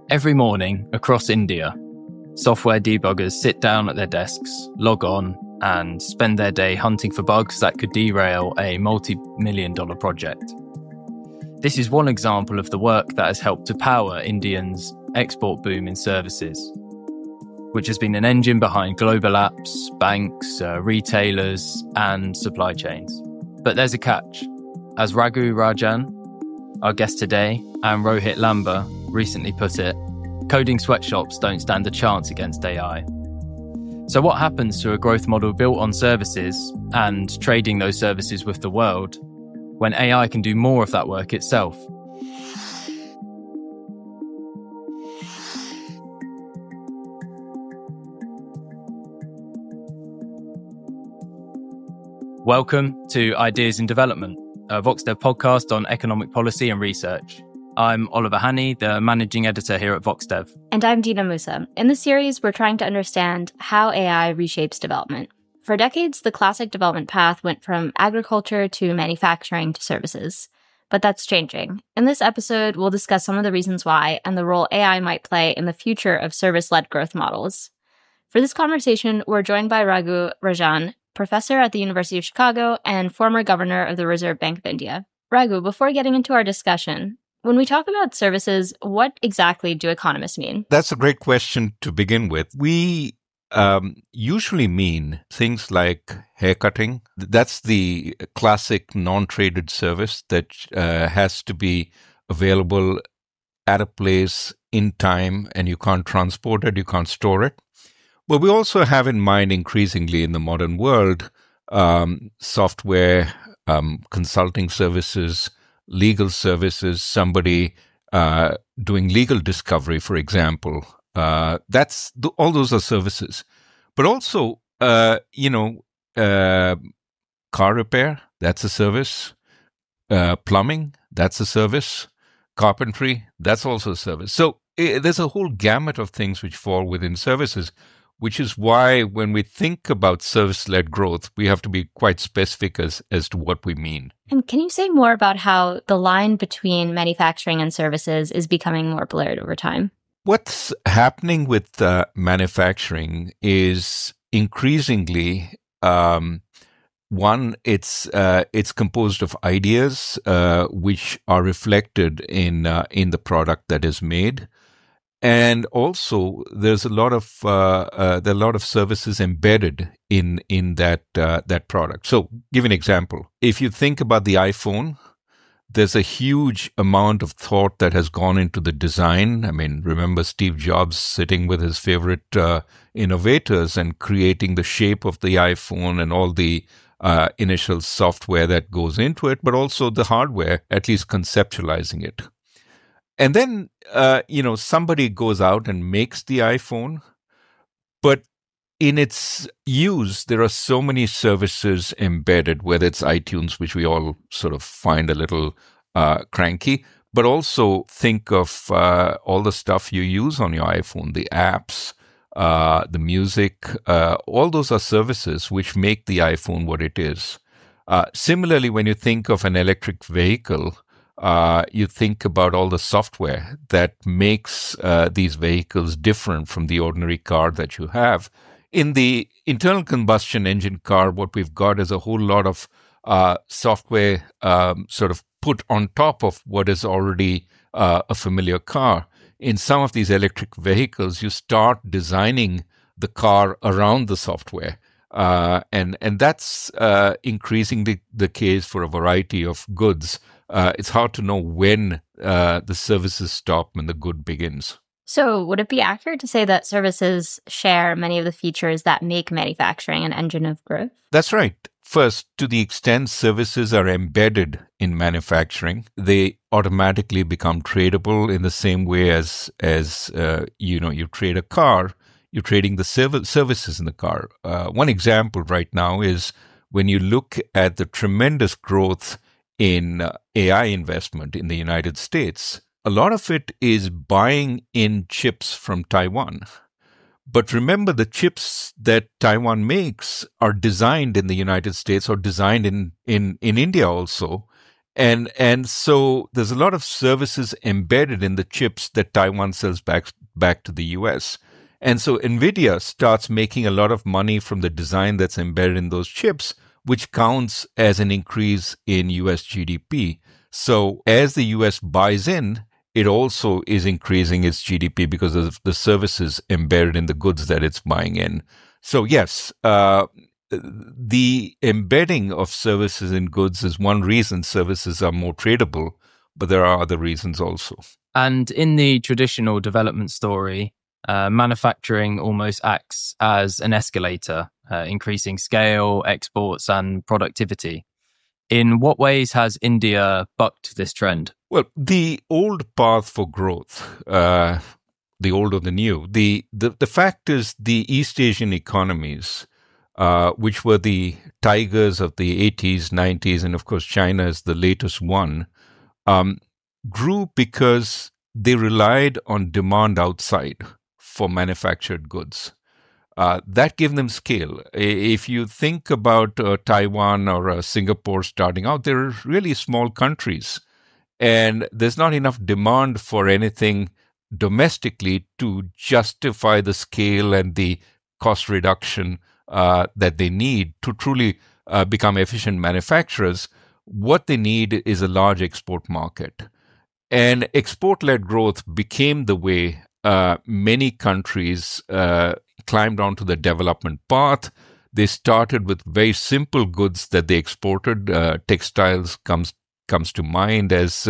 Every morning across India, software debuggers sit down at their desks, log on, and spend their day hunting for bugs that could derail a multi-million-dollar project. This is one example of the work that has helped to power Indians' export boom in services, which has been an engine behind global apps, banks, retailers, and supply chains. But there's a catch. As Raghu Rajan, our guest today, and Rohit Lamba recently put it, coding sweatshops don't stand a chance against AI. So what happens to a growth model built on services and trading those services with the world when AI can do more of that work itself? Welcome to Ideas in Development, a VoxDev podcast on economic policy and research. I'm Oliver Hanney, the managing editor here at VoxDev. And I'm Dina Musa. In this series, we're trying to understand how AI reshapes development. For decades, the classic development path went from agriculture to manufacturing to services. But that's changing. In this episode, we'll discuss some of the reasons why and the role AI might play in the future of service-led growth models. For this conversation, we're joined by Raghu Rajan, professor at the University of Chicago and former governor of the Reserve Bank of India. Raghu, before getting into our discussion, when we talk about services, what exactly do economists mean? That's a great question to begin with. We usually mean things like haircutting. That's the classic non-traded service that has to be available at a place in time, and you can't transport it, you can't store it. But we also have in mind increasingly in the modern world, software, consulting services, legal services, somebody doing legal discovery, for example. All those are services. But also, car repair, that's a service. Plumbing, that's a service. Carpentry, that's also a service. So there's a whole gamut of things which fall within services, which is why when we think about service-led growth, we have to be quite specific as to what we mean. And can you say more about how the line between manufacturing and services is becoming more blurred over time? What's happening with manufacturing is increasingly, it's composed of ideas which are reflected in the product that is made. And also, there's a lot of services embedded in that product. So, give an example. If you think about the iPhone, there's a huge amount of thought that has gone into the design. I mean, remember Steve Jobs sitting with his favorite innovators and creating the shape of the iPhone and all the initial software that goes into it, but also the hardware, at least conceptualizing it. And then, somebody goes out and makes the iPhone, but in its use, there are so many services embedded, whether it's iTunes, which we all sort of find a little cranky, but also think of all the stuff you use on your iPhone, the apps, the music, all those are services which make the iPhone what it is. Similarly, when you think of an electric vehicle, you think about all the software that makes these vehicles different from the ordinary car that you have. In the internal combustion engine car, what we've got is a whole lot of software sort of put on top of what is already a familiar car. In some of these electric vehicles, you start designing the car around the software. And that's increasingly the case for a variety of goods. It's hard to know when the services stop and the good begins. So would it be accurate to say that services share many of the features that make manufacturing an engine of growth? That's right. First, to the extent services are embedded in manufacturing, they automatically become tradable in the same way as you trade a car, you're trading the services in the car. One example right now is when you look at the tremendous growth in AI investment in the United States, a lot of it is buying in chips from Taiwan. But remember, the chips that Taiwan makes are designed in the United States or designed in India also. And so there's a lot of services embedded in the chips that Taiwan sells back to the US. And so NVIDIA starts making a lot of money from the design that's embedded in those chips, which counts as an increase in US GDP. So as the US buys in, it also is increasing its GDP because of the services embedded in the goods that it's buying in. So yes, the embedding of services in goods is one reason services are more tradable, but there are other reasons also. And in the traditional development story, manufacturing almost acts as an escalator, increasing scale, exports, and productivity. In what ways has India bucked this trend? Well, the old path for growth, the old or the new, the fact is the East Asian economies, which were the tigers of the 80s, 90s, and of course China is the latest one, grew because they relied on demand outside for manufactured goods. That gave them scale. If you think about Taiwan or Singapore starting out, they're really small countries. And there's not enough demand for anything domestically to justify the scale and the cost reduction that they need to truly become efficient manufacturers. What they need is a large export market. And export-led growth became the way many countries climbed onto the development path. They started with very simple goods that they exported. Textiles comes to mind as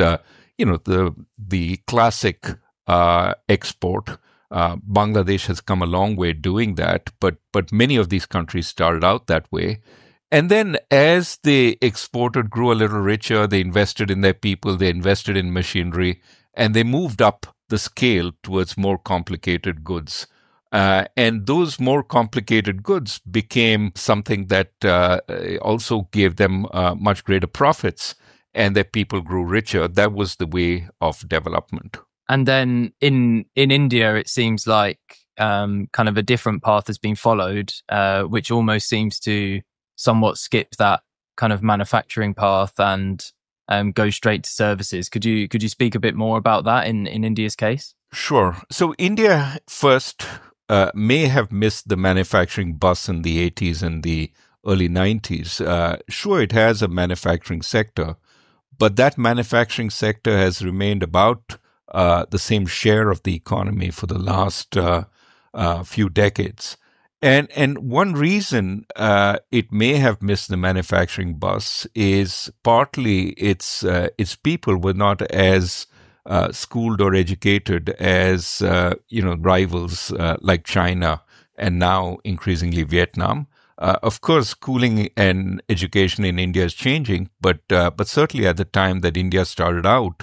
the classic export. Bangladesh has come a long way doing that, but many of these countries started out that way. And then as they exported, grew a little richer, they invested in their people, they invested in machinery, and they moved up the scale towards more complicated goods. And those more complicated goods became something that also gave them much greater profits, and their people grew richer. That was the way of development. And then in India, it seems like kind of a different path has been followed, which almost seems to somewhat skip that kind of manufacturing path and go straight to services. Could you speak a bit more about that in India's case? Sure. So India first may have missed the manufacturing bus in the 80s and the early 90s. Sure, it has a manufacturing sector, but that manufacturing sector has remained about the same share of the economy for the last few decades. And one reason it may have missed the manufacturing bus is partly its people were not as schooled or educated as rivals like China and now increasingly Vietnam. Of course, schooling and education in India is changing, but certainly at the time that India started out,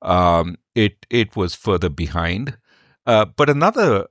it was further behind. But another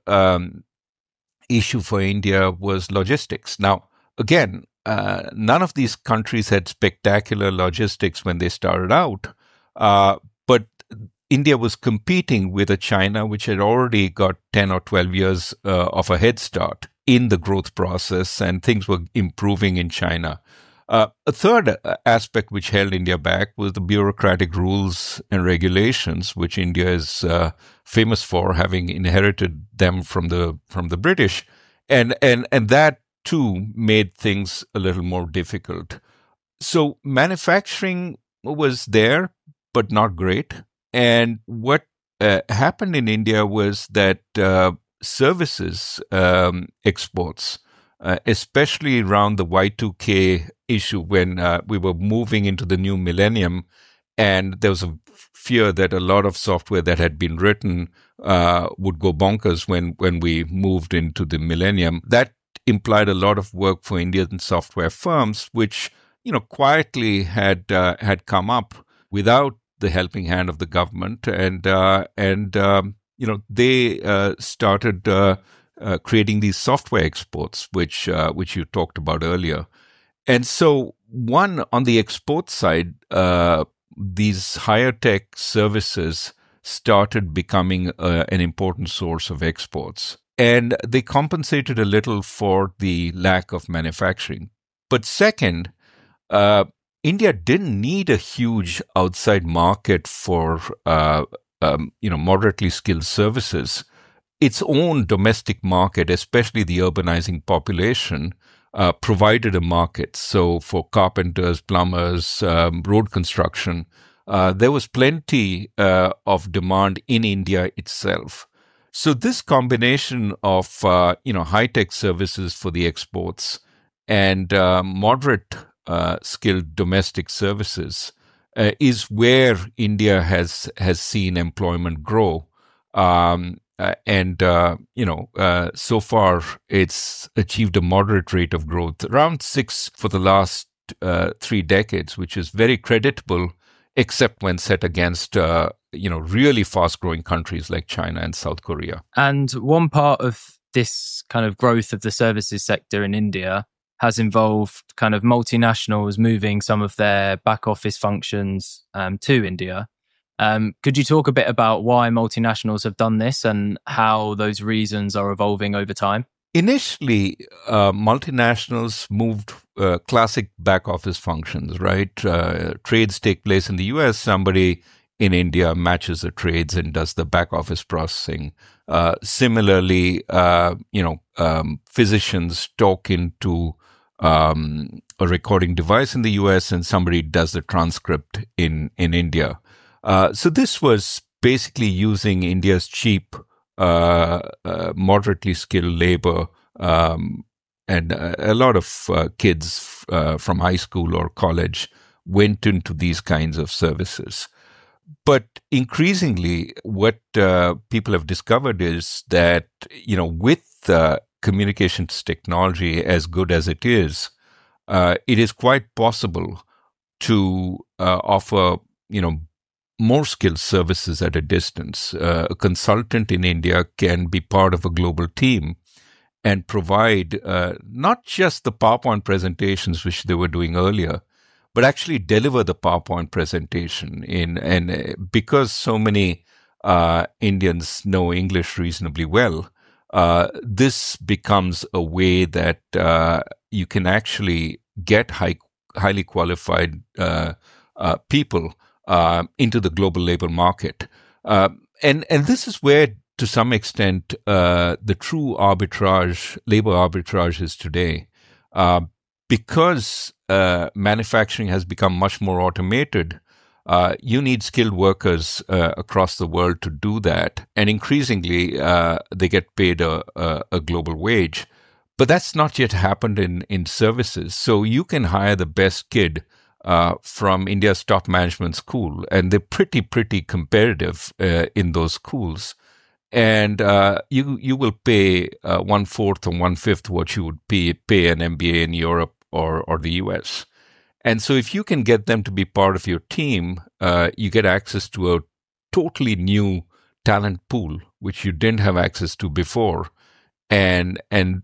issue for India was logistics. Now, again, none of these countries had spectacular logistics when they started out, but India was competing with a China which had already got 10 or 12 years of a head start in the growth process, and things were improving in China. A third aspect which held India back was the bureaucratic rules and regulations, which India is famous for, having inherited them from the British, and that too made things a little more difficult. So manufacturing was there, but not great. And what happened in India was that services exports, especially around the Y2K issue when we were moving into the new millennium, and there was a fear that a lot of software that had been written would go bonkers when we moved into the millennium. That implied a lot of work for Indian software firms, which quietly had come up without the helping hand of the government, and they started creating these software exports, which you talked about earlier. And so, one, on the export side, these higher tech services started becoming an important source of exports. And they compensated a little for the lack of manufacturing. But second, India didn't need a huge outside market for moderately skilled services. Its own domestic market, especially the urbanizing population, provided a market. So for carpenters, plumbers, road construction, there was plenty of demand in India itself. So this combination of high-tech services for the exports and moderate skilled domestic services is where India has seen employment grow. So far, it's achieved a moderate rate of growth, around 6 for the last 3 decades, which is very creditable, except when set against really fast-growing countries like China and South Korea. And one part of this kind of growth of the services sector in India has involved kind of multinationals moving some of their back office functions to India. Could you talk a bit about why multinationals have done this and how those reasons are evolving over time? Initially, multinationals moved classic back office functions, right? Trades take place in the US. Somebody in India matches the trades and does the back office processing. Similarly, physicians talk into a recording device in the US and somebody does the transcript in India. So this was basically using India's cheap, moderately skilled labor, and a lot of kids from high school or college went into these kinds of services. But increasingly, what people have discovered is that, with communications technology as good as it is quite possible to offer, more skilled services at a distance. A consultant in India can be part of a global team and provide not just the PowerPoint presentations, which they were doing earlier, but actually deliver the PowerPoint presentation and because so many Indians know English reasonably well, this becomes a way that you can actually get highly qualified people into the global labor market. And this is where, to some extent, the true labor arbitrage is today. Because manufacturing has become much more automated, you need skilled workers across the world to do that. And increasingly, they get paid a global wage. But that's not yet happened in services. So you can hire the best kid from India's top management school, and they're pretty competitive in those schools. And you will pay 1/4 or 1/5 what you would pay an MBA in Europe or the US. And so if you can get them to be part of your team, you get access to a totally new talent pool, which you didn't have access to before. And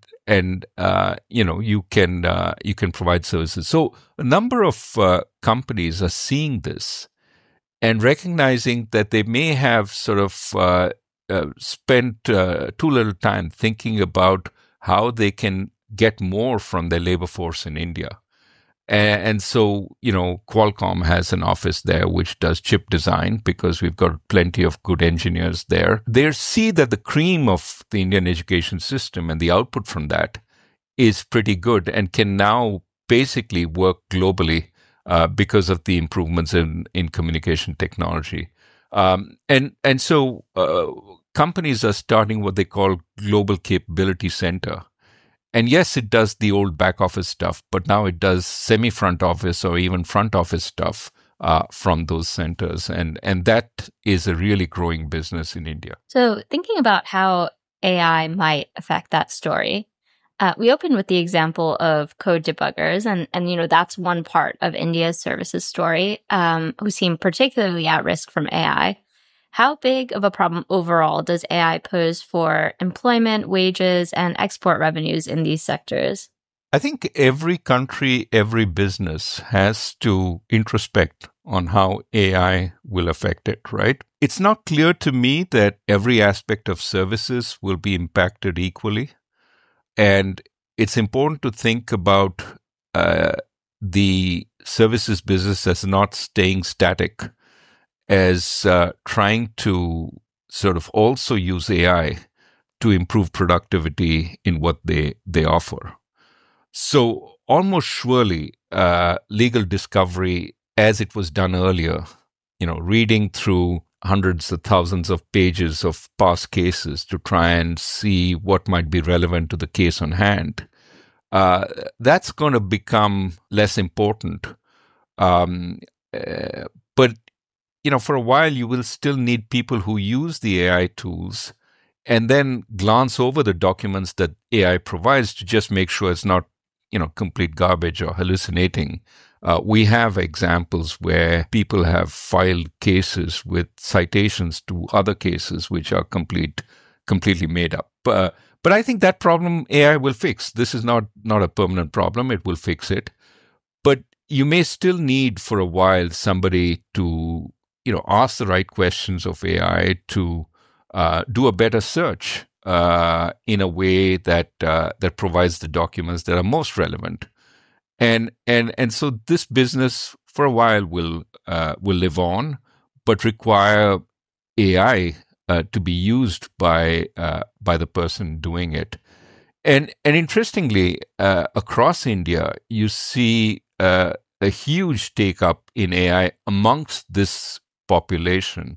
you can provide services. So a number of companies are seeing this and recognizing that they may have sort of spent too little time thinking about how they can get more from their labor force in India. And so, Qualcomm has an office there which does chip design because we've got plenty of good engineers there. They see that the cream of the Indian education system and the output from that is pretty good and can now basically work globally because of the improvements in communication technology. And so companies are starting what they call Global Capability Center. And yes, it does the old back office stuff, but now it does semi-front office or even front office stuff from those centers. And that is a really growing business in India. So thinking about how AI might affect that story, we opened with the example of code debuggers. And that's one part of India's services story who seem particularly at risk from AI. How big of a problem overall does AI pose for employment, wages, and export revenues in these sectors? I think every country, every business has to introspect on how AI will affect it, right? It's not clear to me that every aspect of services will be impacted equally. And it's important to think about the services business as not staying static, as trying to sort of also use AI to improve productivity in what they offer. So almost surely, legal discovery, as it was done earlier, reading through hundreds of thousands of pages of past cases to try and see what might be relevant to the case on hand, that's going to become less important. But for a while, you will still need people who use the AI tools and then glance over the documents that AI provides to just make sure it's not, complete garbage or hallucinating. We have examples where people have filed cases with citations to other cases which are completely made up. But I think that problem AI will fix. This is not a permanent problem. It will fix it. But you may still need for a while somebody to, ask the right questions of AI, to do a better search in a way that provides the documents that are most relevant. And so this business for a while will live on, but require AI to be used by the person doing it. And interestingly, across India, you see a huge take up in AI amongst this population.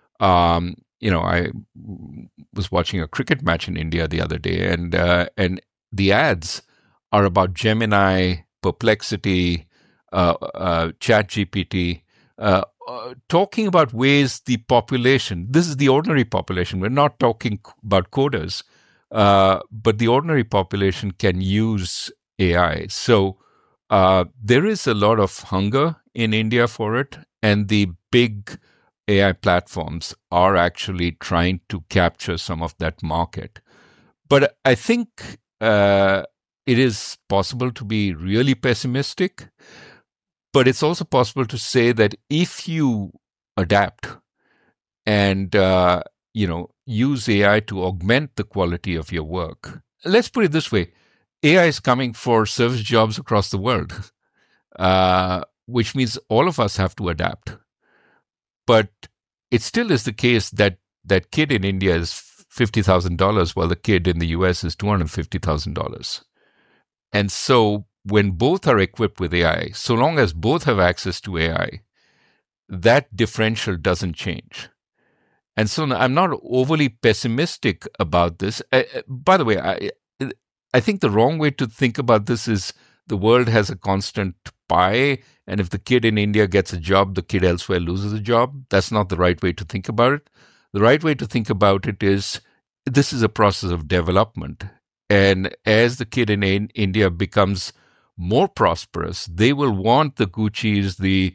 I was watching a cricket match in India the other day, and the ads are about Gemini, Perplexity, ChatGPT, talking about ways the population, this is the ordinary population, we're not talking about coders, but the ordinary population can use AI. So there is a lot of hunger in India for it, and the big AI platforms are actually trying to capture some of that market. But I think it is possible to be really pessimistic, but it's also possible to say that if you adapt and use AI to augment the quality of your work. Let's put it this way. AI is coming for service jobs across the world, which means all of us have to adapt. But it still is the case that that kid in India is $50,000 while the kid in the US is $250,000. And so when both are equipped with AI, so long as both have access to AI, that differential doesn't change. And so I'm not overly pessimistic about this. By the way, I think the wrong way to think about this is the world has a constant pie, and if the kid in India gets a job, the kid elsewhere loses a job. That's not the right way to think about it. The right way to think about it is this is a process of development. And as the kid in India becomes more prosperous, they will want the Gucci's, the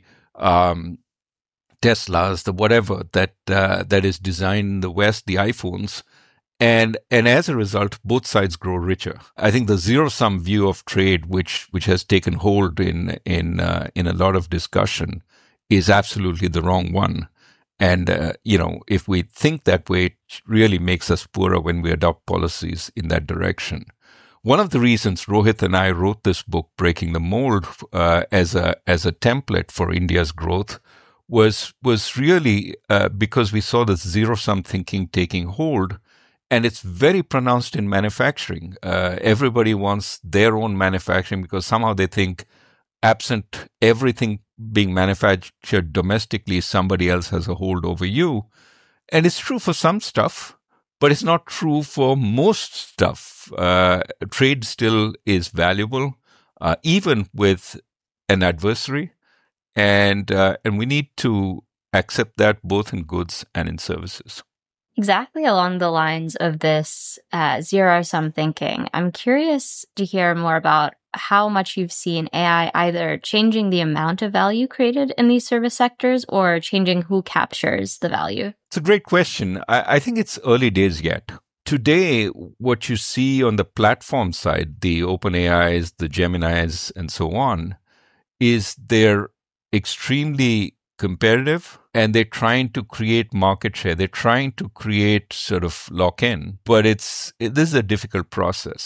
Teslas, the whatever that is designed in the West, the iPhones. And as a result, both sides grow richer. I think the zero-sum view of trade, which has taken hold in a lot of discussion, is absolutely the wrong one. And if we think that way, it really makes us poorer when we adopt policies in that direction. One of the reasons Rohit and I wrote this book, Breaking the Mold, as a template for India's growth, was really because we saw this zero-sum thinking taking hold. And it's very pronounced in manufacturing. Everybody wants their own manufacturing because somehow they think absent everything being manufactured domestically, somebody else has a hold over you. And it's true for some stuff, but it's not true for most stuff. Trade still is valuable, even with an adversary. And we need to accept that both in goods and in services. Exactly along the lines of this zero-sum thinking, I'm curious to hear more about how much you've seen AI either changing the amount of value created in these service sectors or changing who captures the value. It's a great question. I think it's early days yet. Today, what you see on the platform side, the OpenAIs, the Geminis, and so on, is they're extremely competitive, and they're trying to create market share. They're trying to create sort of lock-in, but this is a difficult process.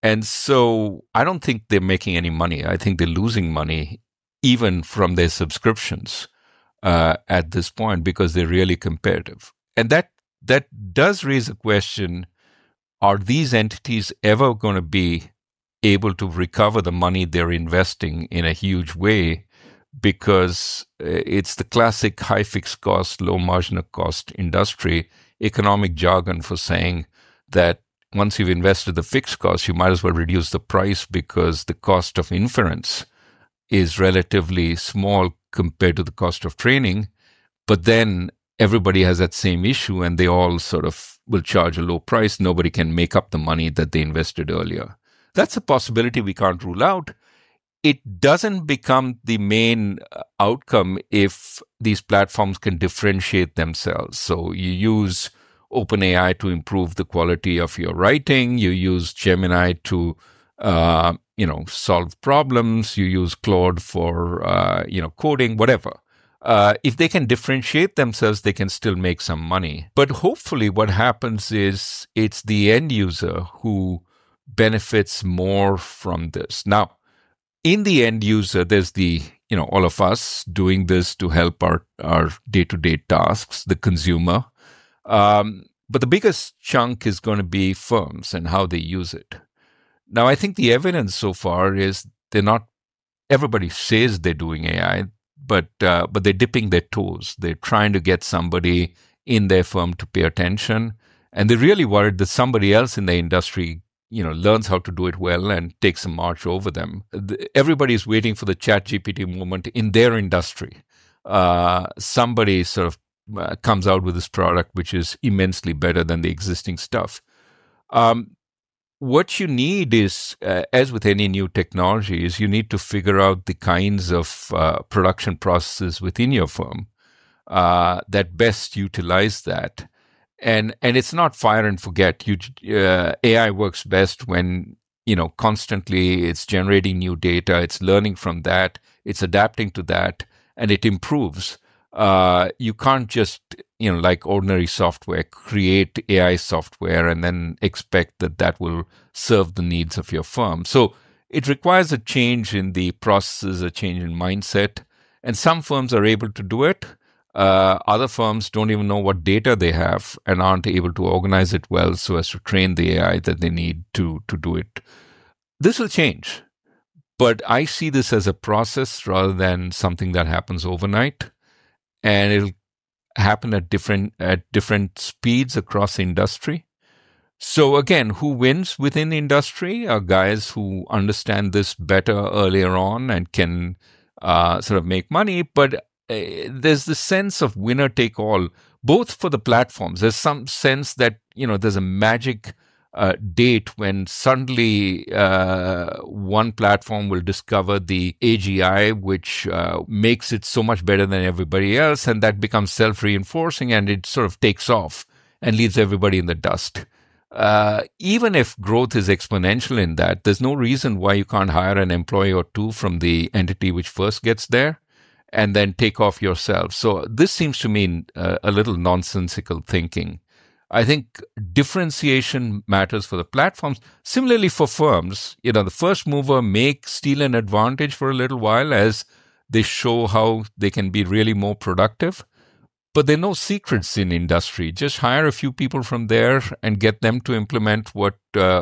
And so I don't think they're making any money. I think they're losing money even from their subscriptions at this point because they're really competitive. And that does raise a question, are these entities ever going to be able to recover the money they're investing in a huge way? Because it's the classic high fixed cost, low marginal cost industry economic jargon for saying that once you've invested the fixed cost, you might as well reduce the price because the cost of inference is relatively small compared to the cost of training. But then everybody has that same issue and they all sort of will charge a low price. Nobody can make up the money that they invested earlier. That's a possibility we can't rule out. It doesn't become the main outcome if these platforms can differentiate themselves. So you use OpenAI to improve the quality of your writing. You use Gemini to, solve problems. You use Claude for, coding, whatever. If they can differentiate themselves, they can still make some money. But hopefully what happens is it's the end user who benefits more from this. Now, in the end user, there's all of us doing this to help our day-to-day tasks, the consumer. But the biggest chunk is going to be firms and how they use it. Now, I think the evidence so far is everybody says they're doing AI, but they're dipping their toes. They're trying to get somebody in their firm to pay attention. And they're really worried that somebody else in the industry learns how to do it well and takes a march over them. Everybody's waiting for the ChatGPT moment in their industry. Somebody sort of comes out with this product which is immensely better than the existing stuff. What you need is, as with any new technology, is you need to figure out the kinds of production processes within your firm that best utilize that. And it's not fire and forget. AI works best when, constantly it's generating new data, it's learning from that, it's adapting to that, and it improves. You can't just, like ordinary software, create AI software and then expect that will serve the needs of your firm. So it requires a change in the processes, a change in mindset. And some firms are able to do it. Other firms don't even know what data they have and aren't able to organize it well so as to train the AI that they need to do it. This will change, but I see this as a process rather than something that happens overnight, and it'll happen at different speeds across the industry. So again, who wins within the industry are guys who understand this better earlier on and can sort of make money, but there's the sense of winner take all, both for the platforms. There's some sense that, there's a magic date when suddenly one platform will discover the AGI, which makes it so much better than everybody else. And that becomes self-reinforcing and it sort of takes off and leaves everybody in the dust. Even if growth is exponential in that, there's no reason why you can't hire an employee or two from the entity which first gets there and then take off yourself. So this seems to me a little nonsensical thinking. I think differentiation matters for the platforms. Similarly for firms, the first mover may steal an advantage for a little while as they show how they can be really more productive. But there are no secrets in industry. Just hire a few people from there and get them to implement what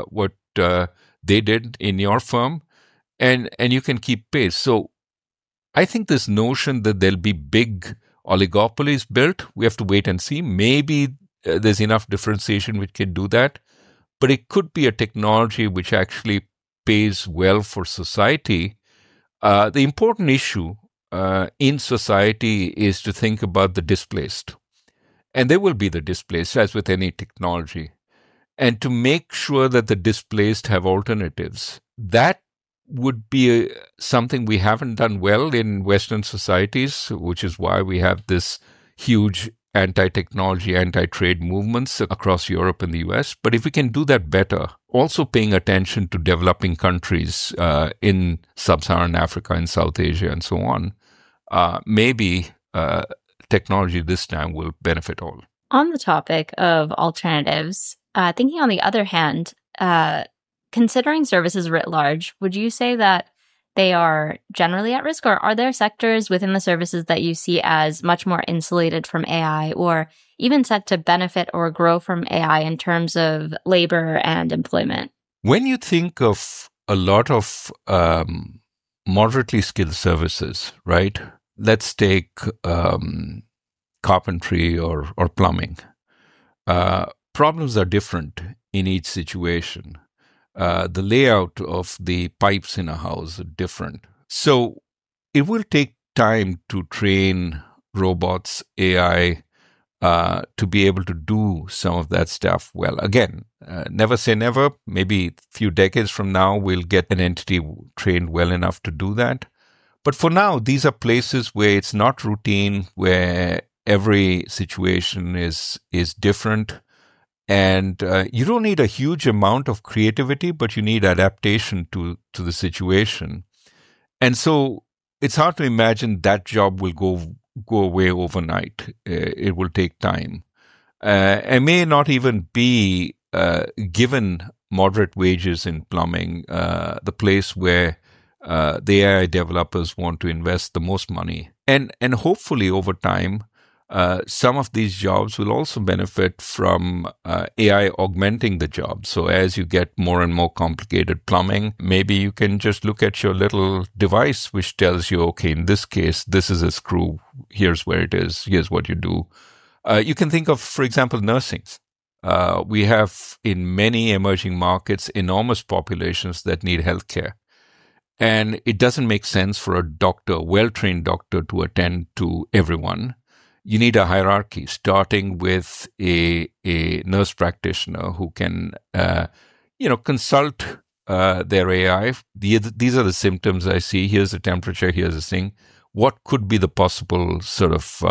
they did in your firm, and you can keep pace. So I think this notion that there'll be big oligopolies built, we have to wait and see. Maybe there's enough differentiation which can do that, but it could be a technology which actually pays well for society. The important issue in society is to think about the displaced. And there will be the displaced, as with any technology. And to make sure that the displaced have alternatives, that would be something we haven't done well in Western societies, which is why we have this huge anti-technology, anti-trade movements across Europe and the US. But if we can do that better, also paying attention to developing countries in sub-Saharan Africa and South Asia and so on, maybe technology this time will benefit all. On the topic of alternatives, thinking on the other hand, considering services writ large, would you say that they are generally at risk, or are there sectors within the services that you see as much more insulated from AI or even set to benefit or grow from AI in terms of labor and employment? When you think of a lot of moderately skilled services, right? Let's take carpentry or plumbing. Problems are different in each situation. The layout of the pipes in a house are different. So it will take time to train robots, AI, to be able to do some of that stuff well. Again, never say never. Maybe a few decades from now, we'll get an entity trained well enough to do that. But for now, these are places where it's not routine, where every situation is different. And you don't need a huge amount of creativity, but you need adaptation to the situation. And so it's hard to imagine that job will go away overnight. It will take time. And may not even be given moderate wages in plumbing, the place where the AI developers want to invest the most money. And hopefully over time, some of these jobs will also benefit from AI augmenting the job. So as you get more and more complicated plumbing, maybe you can just look at your little device, which tells you, okay, in this case, this is a screw. Here's where it is. Here's what you do. You can think of, for example, nursing. We have in many emerging markets enormous populations that need healthcare. And it doesn't make sense for a doctor, a well-trained doctor, to attend to everyone. You need a hierarchy, starting with a nurse practitioner who can, consult their AI. These are the symptoms I see. Here's the temperature. Here's the thing. What could be the possible sort of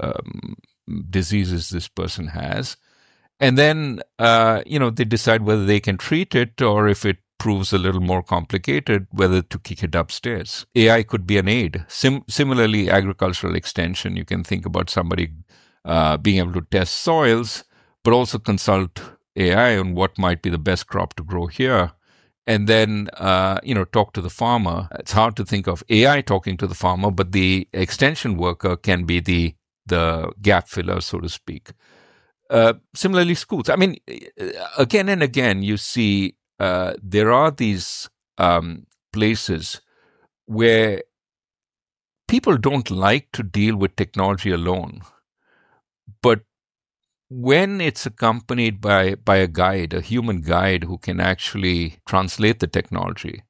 diseases this person has? And then, they decide whether they can treat it, or if it proves a little more complicated, whether to kick it upstairs. AI could be an aid. Similarly, agricultural extension, you can think about somebody being able to test soils, but also consult AI on what might be the best crop to grow here. And then, talk to the farmer. It's hard to think of AI talking to the farmer, but the extension worker can be the gap filler, so to speak. Similarly, schools. I mean, again and again, you see there are these places where people don't like to deal with technology alone. But when it's accompanied by a guide, a human guide who can actually translate the technology,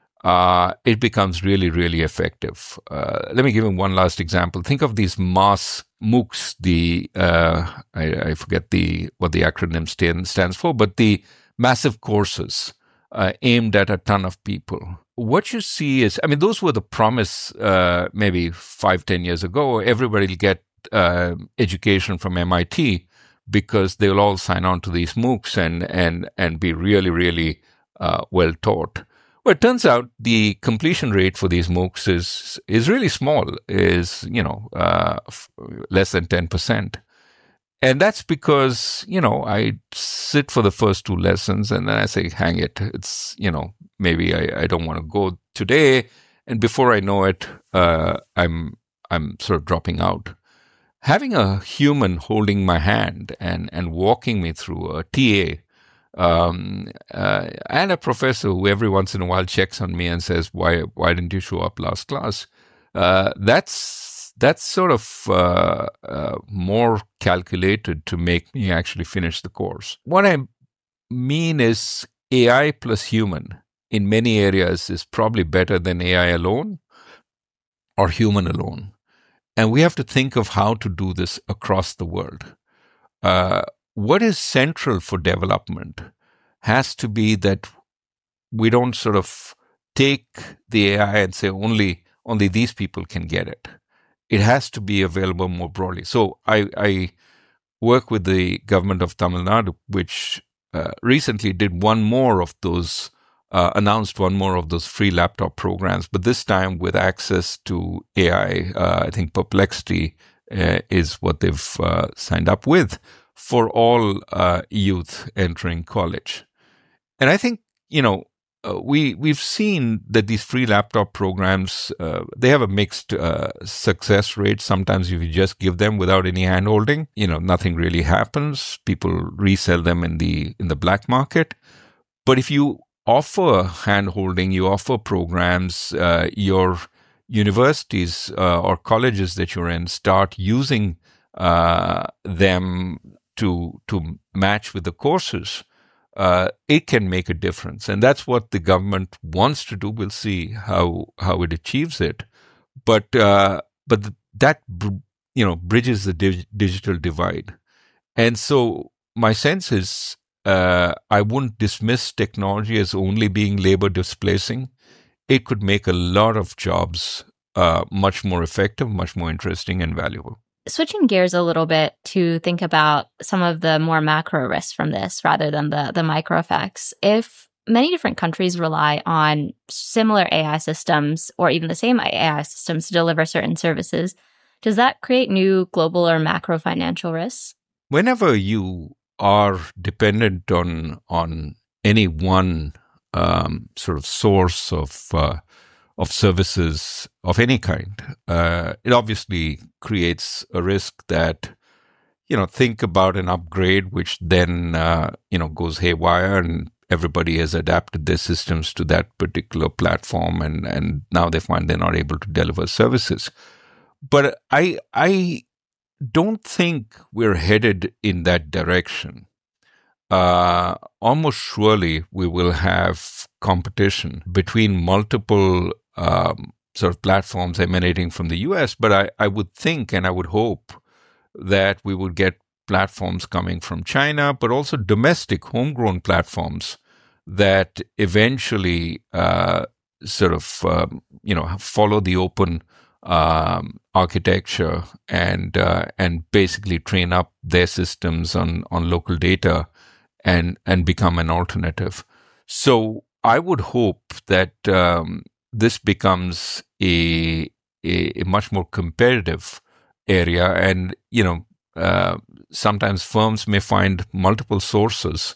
it becomes really, really effective. Let me give you one last example. Think of these mass MOOCs, I forget what the acronym stands for, but the massive courses aimed at a ton of people. What you see is, those were the promise maybe 5-10 years ago. Everybody will get education from MIT because they'll all sign on to these MOOCs and be really, really well taught. Well, it turns out the completion rate for these MOOCs is really small, is less than 10%. And that's because, I sit for the first 2 lessons and then I say, hang it, it's, maybe I don't want to go today. And before I know it, I'm sort of dropping out. Having a human holding my hand and walking me through, a TA, and a professor who every once in a while checks on me and says, why didn't you show up last class? That's sort of more calculated to make me actually finish the course. What I mean is AI plus human in many areas is probably better than AI alone or human alone. And we have to think of how to do this across the world. What is central for development has to be that we don't sort of take the AI and say only these people can get it. It has to be available more broadly. So I work with the government of Tamil Nadu, which recently did announced one more of those free laptop programs, but this time with access to AI. I think Perplexity is what they've signed up with for all youth entering college. And I think, we've seen that these free laptop programs, they have a mixed success rate. Sometimes if you just give them without any handholding, nothing really happens. People resell them in the black market. But if you offer handholding, you offer programs, your universities or colleges that you're in start using them to match with the courses, it can make a difference. And that's what the government wants to do. We'll see how it achieves it. But that bridges the digital divide. And so my sense is I wouldn't dismiss technology as only being labor displacing. It could make a lot of jobs much more effective, much more interesting and valuable. Switching gears a little bit to think about some of the more macro risks from this rather than the micro effects. If many different countries rely on similar AI systems or even the same AI systems to deliver certain services, does that create new global or macro financial risks? Whenever you are dependent on any one sort of source of services of any kind, it obviously creates a risk that, think about an upgrade, which then, goes haywire and everybody has adapted their systems to that particular platform and now they find they're not able to deliver services. But I don't think we're headed in that direction. Almost surely we will have competition between multiple sort of platforms emanating from the US, but I would think and I would hope that we would get platforms coming from China, but also domestic homegrown platforms that eventually follow the open architecture and basically train up their systems on local data and become an alternative. So I would hope that this becomes a much more competitive area, and sometimes firms may find multiple sources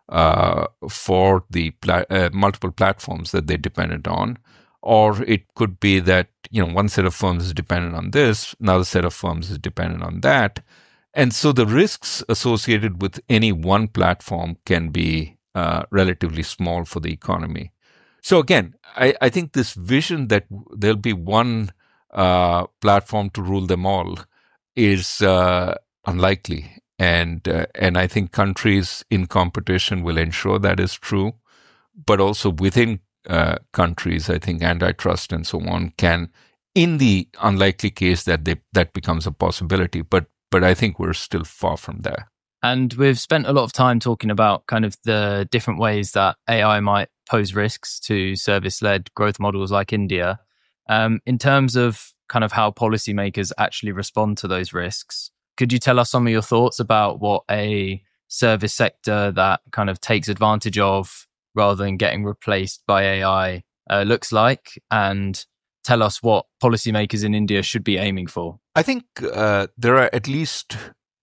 for the multiple platforms that they're dependent on, or it could be that one set of firms is dependent on this, another set of firms is dependent on that, and so the risks associated with any one platform can be relatively small for the economy. So again, I think this vision that there'll be one platform to rule them all is unlikely. And I think countries in competition will ensure that is true. But also within countries, I think antitrust and so on can, in the unlikely case that that becomes a possibility. But I think we're still far from there. And we've spent a lot of time talking about kind of the different ways that AI might pose risks to service-led growth models like India. In terms of kind of how policymakers actually respond to those risks, could you tell us some of your thoughts about what a service sector that kind of takes advantage of rather than getting replaced by AI looks like, and tell us what policymakers in India should be aiming for? I think there are at least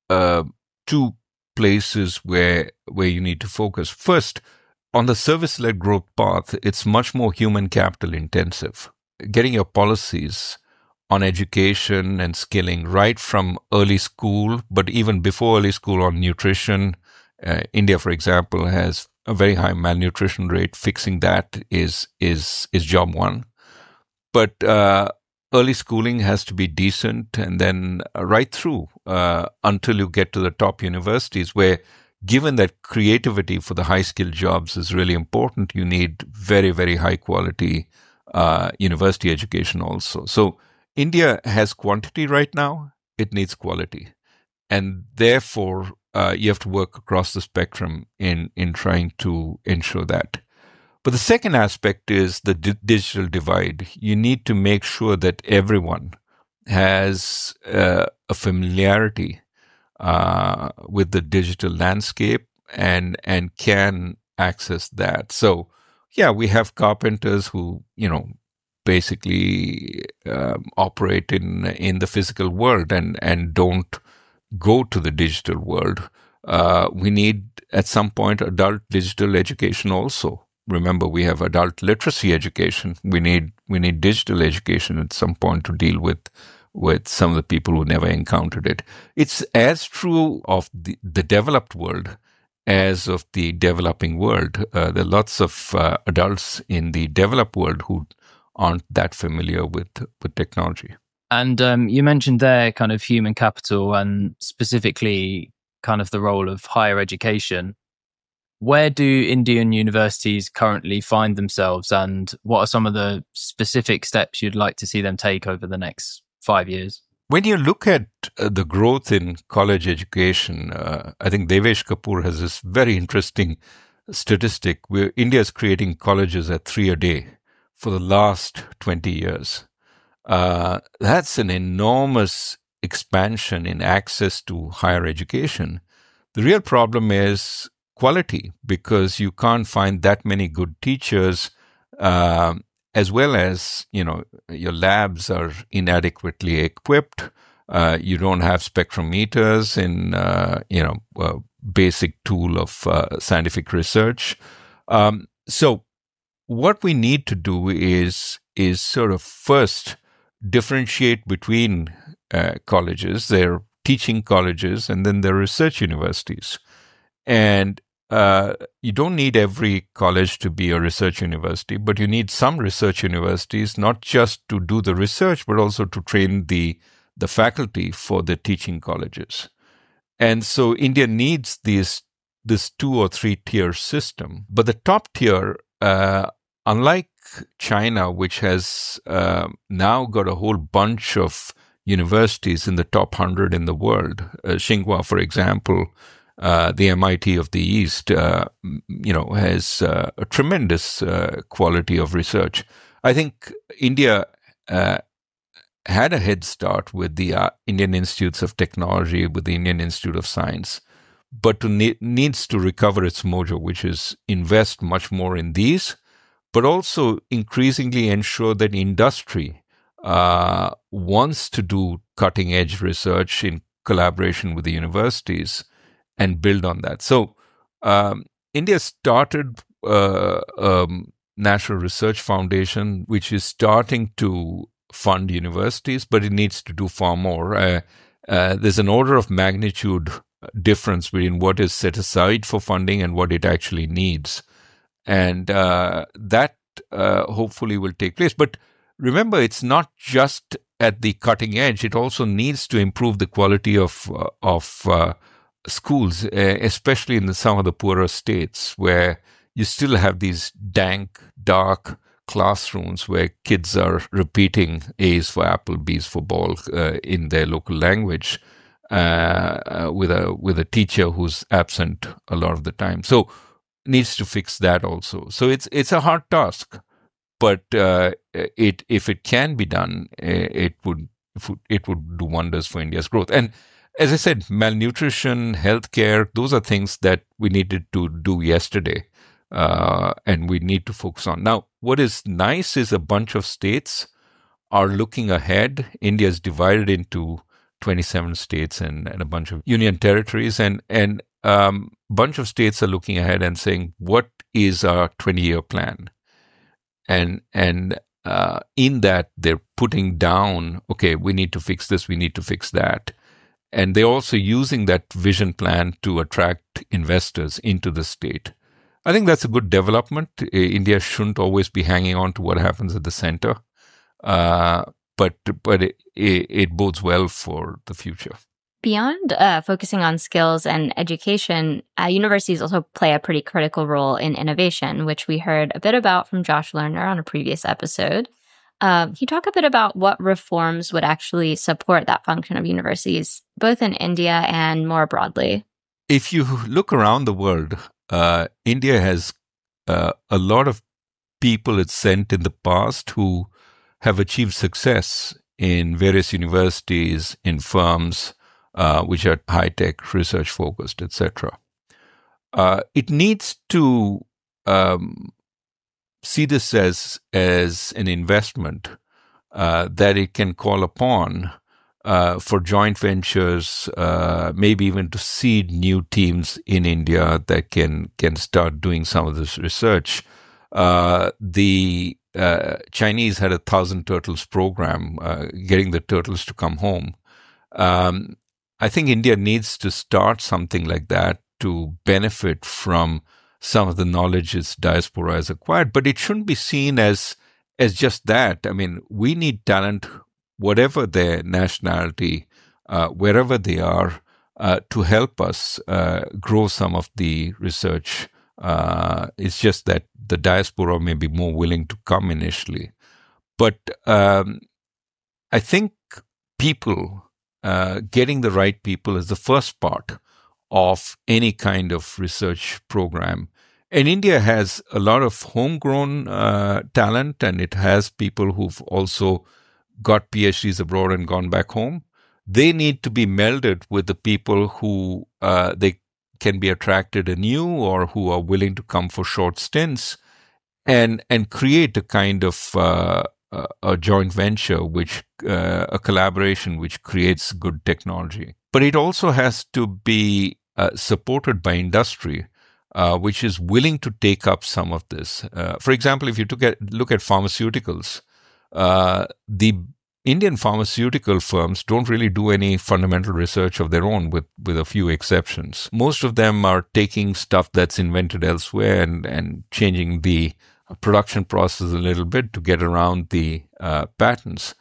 two places where you need to focus. First, on the service-led growth path, it's much more human capital intensive. Getting your policies on education and skilling right from early school, but even before early school on nutrition. India, for example, has a very high malnutrition rate. Fixing that is job one. But early schooling has to be decent, and then right through until you get to the top universities, where given that creativity for the high-skilled jobs is really important, you need very, very high-quality university education also. So India has quantity right now. It needs quality. And therefore, you have to work across the spectrum in trying to ensure that. But the second aspect is the digital divide. You need to make sure that everyone has a familiarity with the digital landscape and can access that. So, yeah, we have carpenters who, basically operate in the physical world and don't go to the digital world. We need, at some point, adult digital education also. remember, we have adult literacy education. We need digital education at some point to deal with some of the people who never encountered it. It's as true of the developed world as of the developing world. There are lots of adults in the developed world who aren't that familiar with technology. And you mentioned there kind of human capital and specifically kind of the role of higher education. Where do Indian universities currently find themselves, and what are some of the specific steps you'd like to see them take over the next 5 years? When you look at the growth in college education, I think Devesh Kapoor has this very interesting statistic where India is creating colleges at 3 a day for the last 20 years. That's an enormous expansion in access to higher education. The real problem is quality, because you can't find that many good teachers, as well as, your labs are inadequately equipped. You don't have spectrometers in, a basic tool of scientific research. So what we need to do is sort of first differentiate between colleges. There are teaching colleges and then there are research universities. And you don't need every college to be a research university, but you need some research universities, not just to do the research, but also to train the faculty for the teaching colleges. And so India needs this 2 or 3 tier system. But the top tier, unlike China, which has now got a whole bunch of universities in the top 100 in the world, Tsinghua, for example, the MIT of the East, has a tremendous quality of research. I think India had a head start with the Indian Institutes of Technology, with the Indian Institute of Science, but needs to recover its mojo, which is invest much more in these, but also increasingly ensure that industry wants to do cutting-edge research in collaboration with the universities and build on that. So India started National Research Foundation, which is starting to fund universities, but it needs to do far more. There's an order of magnitude difference between what is set aside for funding and what it actually needs. And that hopefully will take place. But remember, it's not just at the cutting edge. It also needs to improve the quality of schools, especially in some of the poorer states where you still have these dank, dark classrooms where kids are repeating A's for apple, B's for ball in their local language with a teacher who's absent a lot of the time. So needs to fix that also. So it's a hard task, but if it can be done, it would do wonders for India's growth. And as I said, malnutrition, healthcare, those are things that we needed to do yesterday, and we need to focus on. Now, what is nice is a bunch of states are looking ahead. India is divided into 27 states and a bunch of union territories, and bunch of states are looking ahead and saying, what is our 20-year plan? And in that, they're putting down, okay, we need to fix this, we need to fix that. And they're also using that vision plan to attract investors into the state. I think that's a good development. India shouldn't always be hanging on to what happens at the center, but it bodes well for the future. Beyond focusing on skills and education, universities also play a pretty critical role in innovation, which we heard a bit about from Josh Lerner on a previous episode. Can you talk a bit about what reforms would actually support that function of universities, both in India and more broadly? If you look around the world, India has a lot of people it's sent in the past who have achieved success in various universities, in firms, which are high-tech, research-focused, etc. It needs to see this as an investment that it can call upon for joint ventures, maybe even to seed new teams in India that can start doing some of this research. The Chinese had 1,000 turtles program, getting the turtles to come home. I think India needs to start something like that to benefit from some of the knowledge its diaspora has acquired. But it shouldn't be seen as just that. I mean, we need talent, whatever their nationality, wherever they are, to help us grow some of the research. It's just that the diaspora may be more willing to come initially. But I think people, getting the right people is the first part of any kind of research program. And India has a lot of homegrown talent, and it has people who've also got PhDs abroad and gone back home. They need to be melded with the people who they can be attracted anew or who are willing to come for short stints and create a kind of a joint venture, which a collaboration which creates good technology. But it also has to be supported by industry, which is willing to take up some of this. For example, if you look at pharmaceuticals, the Indian pharmaceutical firms don't really do any fundamental research of their own, with a few exceptions. Most of them are taking stuff that's invented elsewhere and changing the production process a little bit to get around the patents,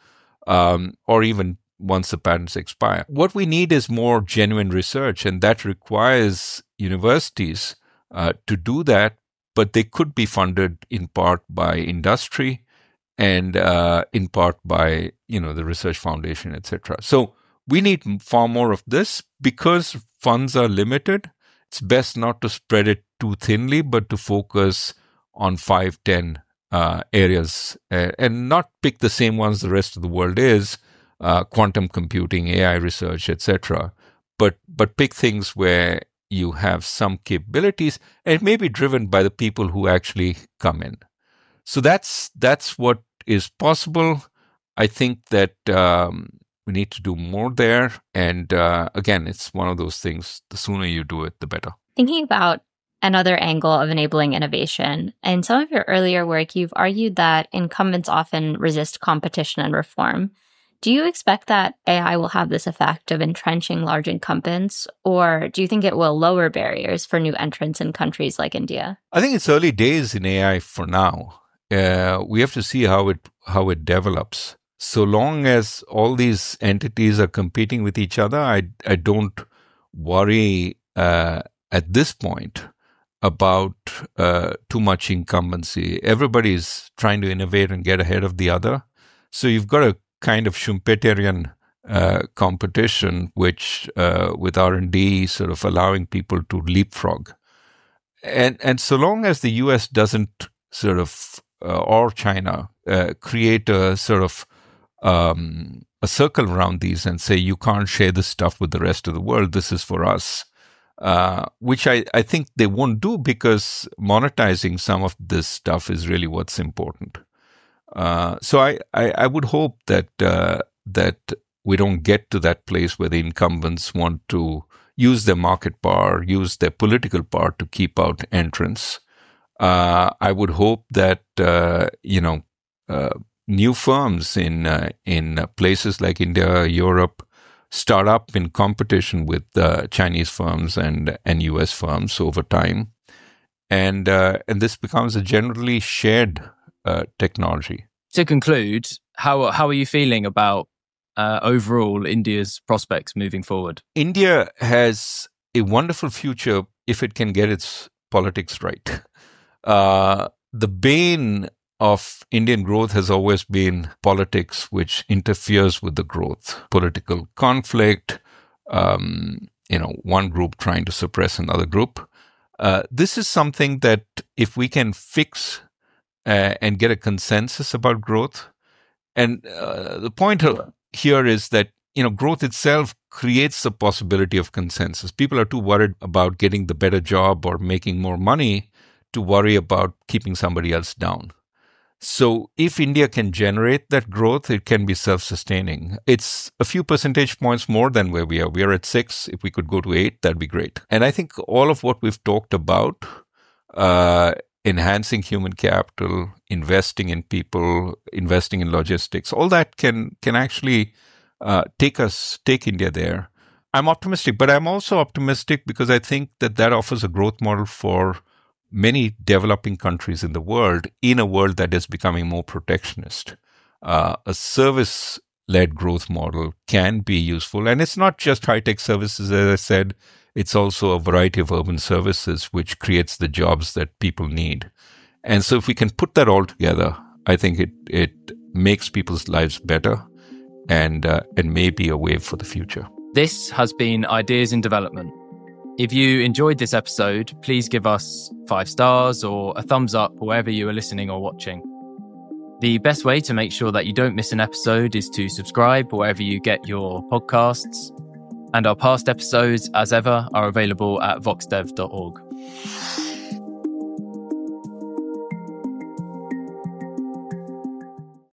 or even once the patents expire. What we need is more genuine research, and that requires universities to do that, but they could be funded in part by industry and in part by the Research Foundation, etc. So we need far more of this. Because funds are limited, it's best not to spread it too thinly, but to focus on 5-10 areas and not pick the same ones the rest of the world is, quantum computing, AI research, etc. But pick things where you have some capabilities, and it may be driven by the people who actually come in. So that's what is possible. I think that we need to do more there. And again, it's one of those things, the sooner you do it, the better. Thinking about another angle of enabling innovation, in some of your earlier work, you've argued that incumbents often resist competition and reform. Do you expect that AI will have this effect of entrenching large incumbents, or do you think it will lower barriers for new entrants in countries like India? I think it's early days in AI for now. We have to see how it develops. So long as all these entities are competing with each other, I don't worry at this point about too much incumbency. Everybody's trying to innovate and get ahead of the other. So you've got a kind of Schumpeterian competition, which with R&D sort of allowing people to leapfrog. And so long as the US doesn't sort of, or China, create a sort of a circle around these and say, you can't share this stuff with the rest of the world, this is for us, which I think they won't do, because monetizing some of this stuff is really what's important. So I would hope that we don't get to that place where the incumbents want to use their market power, use their political power to keep out entrants. I would hope that new firms in places like India, Europe, start up in competition with Chinese firms and US firms over time, and this becomes a generally shared technology. To conclude, how are you feeling about overall India's prospects moving forward? India has a wonderful future if it can get its politics right. The bane of Indian growth has always been politics, which interferes with the growth. Political conflict, one group trying to suppress another group. This is something that if we can fix and get a consensus about growth, and the point here is that growth itself creates the possibility of consensus. People are too worried about getting the better job or making more money to worry about keeping somebody else down. So if India can generate that growth, it can be self-sustaining. It's a few percentage points more than where we are. We are at 6. If we could go to 8, that'd be great. And I think all of what we've talked about enhancing human capital, investing in people, investing in logistics, all that can actually take India there. I'm optimistic, but I'm also optimistic because I think that offers a growth model for many developing countries in the world, in a world that is becoming more protectionist. A service-led growth model can be useful. And it's not just high-tech services, as I said. It's also a variety of urban services, which creates the jobs that people need. And so if we can put that all together, I think it makes people's lives better and may be a way for the future. This has been Ideas in Development. If you enjoyed this episode, please give us 5 stars or a thumbs up wherever you are listening or watching. The best way to make sure that you don't miss an episode is to subscribe wherever you get your podcasts. And our past episodes, as ever, are available at voxdev.org.